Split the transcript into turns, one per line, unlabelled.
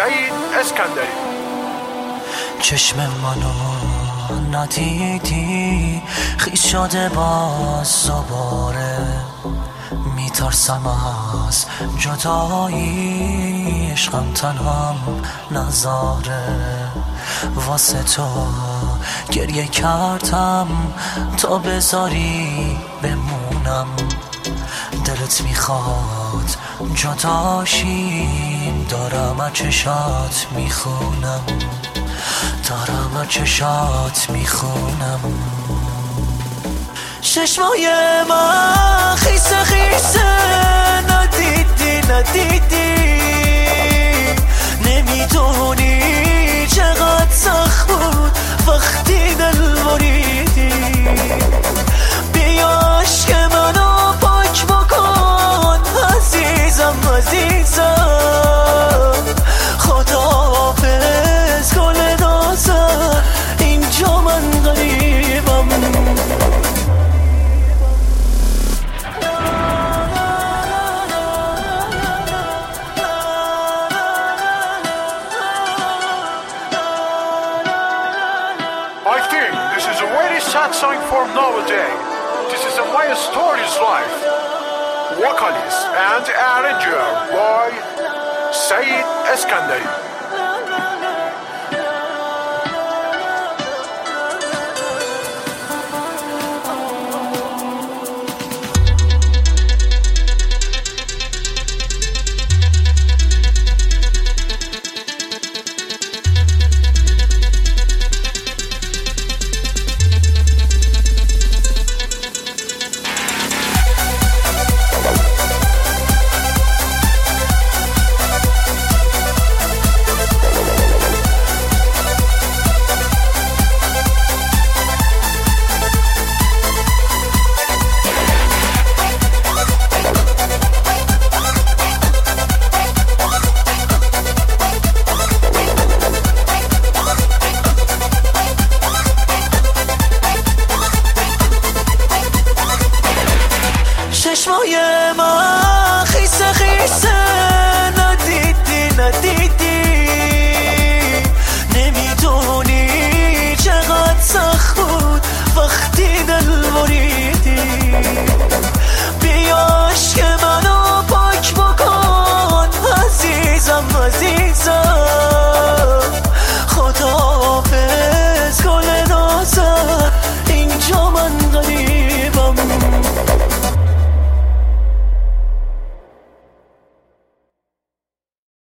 سعید اسکندری.
چشم منو ندیدی، خیس شده باز دوباره، میترسم از جدایی، عشقم تنهام نذاره، واسه تو گریه کردم تا بذاری بمونم، دلت میخواد جداشیم، دارم از چشات میخونم، دارم از چشات میخونم. چشمای من خیسه خیسه، ندیدی نمیدونی چقدر سخت بود وقتی دل بریدی. بیا عشق منو پاک بکن عزیزم، خداحافظ گل نازم، اینجا من غریبم.
I think this is a very sad song for nowadays. This is a my story's life. Vocalist and arranger by Saeed Eskandari.